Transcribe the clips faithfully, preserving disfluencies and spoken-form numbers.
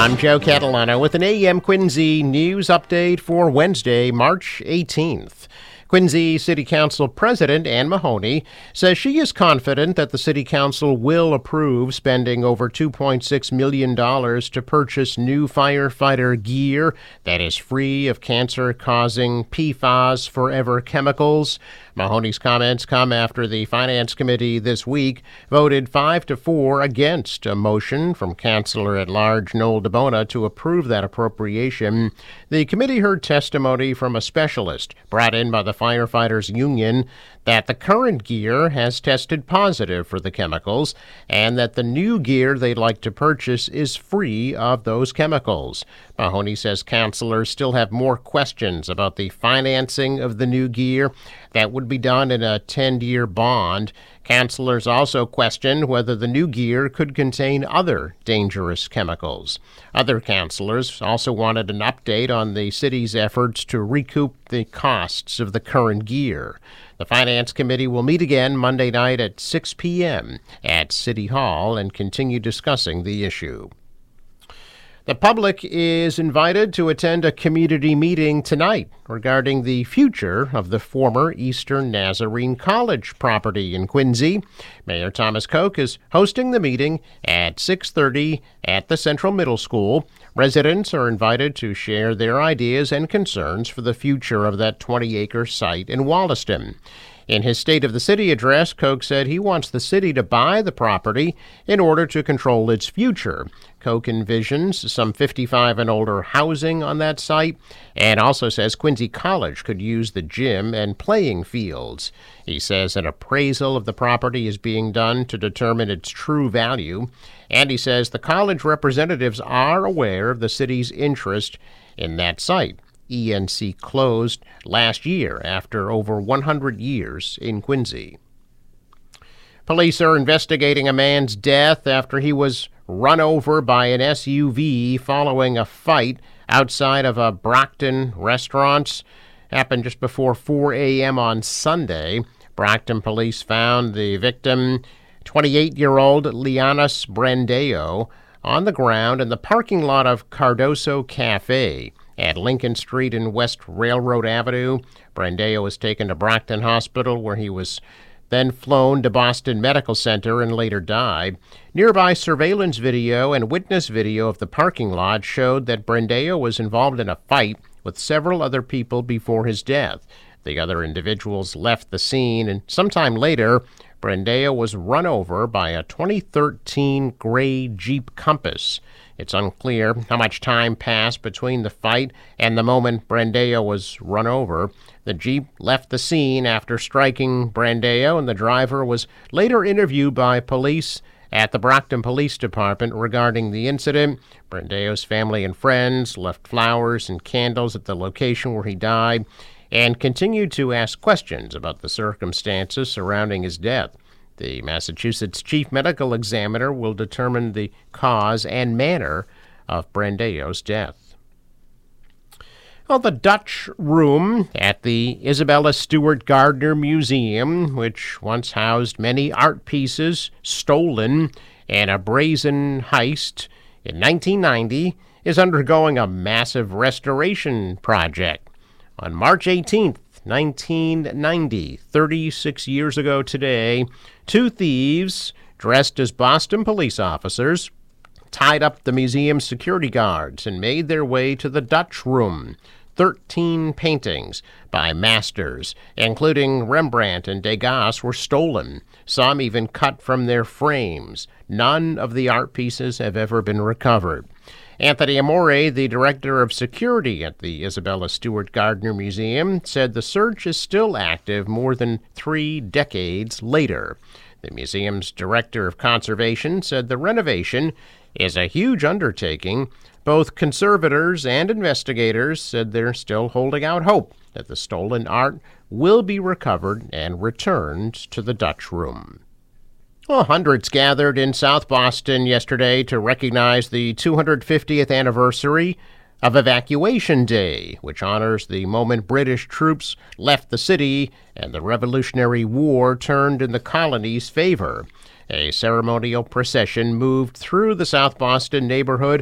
I'm Joe Catalano with an A M Quincy news update for Wednesday, March eighteenth. Quincy City Council President Ann Mahoney says she is confident that the City Council will approve spending over two point six million dollars to purchase new firefighter gear that is free of cancer-causing P F A S forever chemicals. Mahoney's comments come after the Finance Committee this week voted five to four against a motion from Councilor-at-Large Noel DeBona to approve that appropriation. The committee heard testimony from a specialist brought in by the Firefighters Union that the current gear has tested positive for the chemicals and that the new gear they'd like to purchase is free of those chemicals. Mahoney says councilors still have more questions about the financing of the new gear. That would be done in a ten-year bond. Councilors also questioned whether the new gear could contain other dangerous chemicals. Other councilors also wanted an update on the city's efforts to recoup the costs of the current gear. The Finance Committee will meet again Monday night at six p.m. at City Hall and continue discussing the issue. The public is invited to attend a community meeting tonight regarding the future of the former Eastern Nazarene College property in Quincy. Mayor Thomas Koch is hosting the meeting at six thirty at the Central Middle School. Residents are invited to share their ideas and concerns for the future of that twenty-acre site in Wollaston. In his State of the City address, Koch said he wants the city to buy the property in order to control its future. Koch envisions some fifty-five and older housing on that site and also says Quincy College could use the gym and playing fields. He says an appraisal of the property is being done to determine its true value, and he says the college representatives are aware of the city's interest in that site. E N C closed last year after over one hundred years in Quincy. Police are investigating a man's death after he was run over by an S U V following a fight outside of a Brockton restaurant. Happened just before four a.m. on Sunday. Brockton police found the victim, twenty-eight-year-old Lianas Brandeo, on the ground in the parking lot of Cardoso Cafe at Lincoln Street and West Railroad Avenue. Brandeo was taken to Brockton Hospital, where he was then flown to Boston Medical Center and later died. Nearby surveillance video and witness video of the parking lot showed that Brandeo was involved in a fight with several other people before his death. The other individuals left the scene, and sometime later, Brandeo was run over by a twenty thirteen gray Jeep Compass. It's unclear how much time passed between the fight and the moment Brandeo was run over. The Jeep left the scene after striking Brandeo, and the driver was later interviewed by police at the Brockton Police Department regarding the incident. Brandeo's family and friends left flowers and candles at the location where he died and continued to ask questions about the circumstances surrounding his death. The Massachusetts Chief Medical Examiner will determine the cause and manner of Brandeo's death. Well, the Dutch Room at the Isabella Stewart Gardner Museum, which once housed many art pieces stolen in a brazen heist in nineteen ninety, is undergoing a massive restoration project. On March eighteenth, nineteen ninety, thirty-six years ago today, two thieves dressed as Boston police officers tied up the museum's security guards and made their way to the Dutch Room. Thirteen paintings by masters, including Rembrandt and Degas, were stolen, some even cut from their frames. None of the art pieces have ever been recovered. Anthony Amore, the director of security at the Isabella Stewart Gardner Museum, said the search is still active more than three decades later. The museum's director of conservation said the renovation is a huge undertaking. Both conservators and investigators said they're still holding out hope that the stolen art will be recovered and returned to the Dutch Room. Well, hundreds gathered in South Boston yesterday to recognize the two hundred fiftieth anniversary of Evacuation Day, which honors the moment British troops left the city and the Revolutionary War turned in the colony's favor. A ceremonial procession moved through the South Boston neighborhood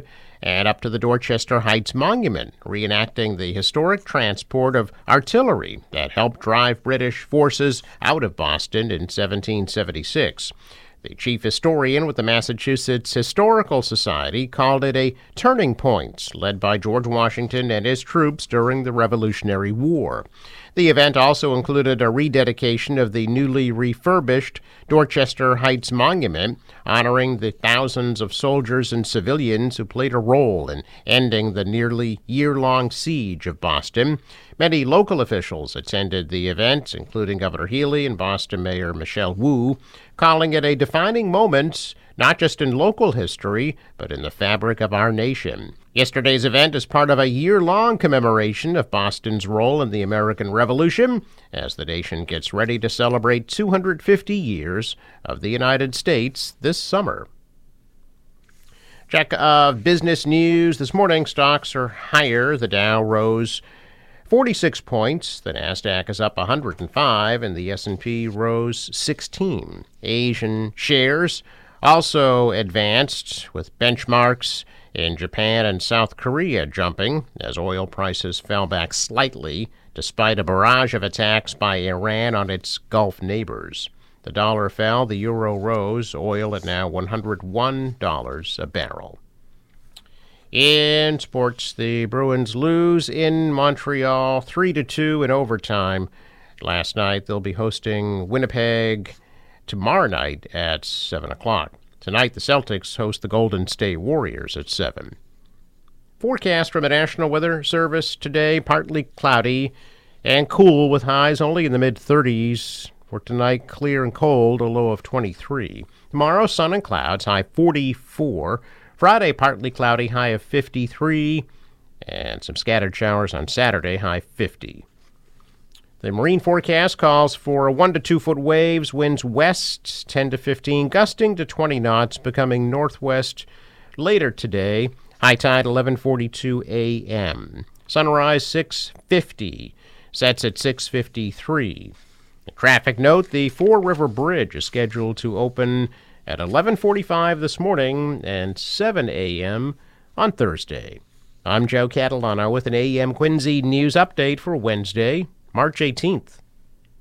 and up to the Dorchester Heights Monument, reenacting the historic transport of artillery that helped drive British forces out of Boston in seventeen seventy-six. The chief historian with the Massachusetts Historical Society called it a turning point led by George Washington and his troops during the Revolutionary War. The event also included a rededication of the newly refurbished Dorchester Heights Monument, honoring the thousands of soldiers and civilians who played a role in ending the nearly year-long siege of Boston. Many local officials attended the event, including Governor Healy and Boston Mayor Michelle Wu, calling it a defining moment not just in local history, but in the fabric of our nation. Yesterday's event is part of a year-long commemoration of Boston's role in the American Revolution, as the nation gets ready to celebrate two hundred fifty years of the United States this summer. Check of business news. This morning, stocks are higher. The Dow rose forty-six points. The Nasdaq is up one hundred five, and the S and P rose sixteen. Asian shares also advanced, with benchmarks in Japan and South Korea jumping as oil prices fell back slightly despite a barrage of attacks by Iran on its Gulf neighbors. The dollar fell, the euro rose, oil at now one hundred one dollars a barrel. In sports, the Bruins lose in Montreal three to two in overtime last night. They'll be hosting Winnipeg tomorrow night at seven o'clock. Tonight, the Celtics host the Golden State Warriors at seven. Forecast from the National Weather Service today, partly cloudy and cool with highs only in the mid-thirties. For tonight, clear and cold, a low of twenty-three. Tomorrow, sun and clouds, high forty-four. Friday, partly cloudy, high of fifty-three. And some scattered showers on Saturday, high fifty. The marine forecast calls for one to two foot waves, winds west ten to fifteen, gusting to twenty knots, becoming northwest later today. High tide eleven forty-two a.m. Sunrise six fifty, sets at six fifty-three. A traffic note, the Fore River Bridge is scheduled to open at eleven forty-five this morning and seven a.m. on Thursday. I'm Joe Catalano with an A M Quincy News Update for Wednesday, March eighteenth.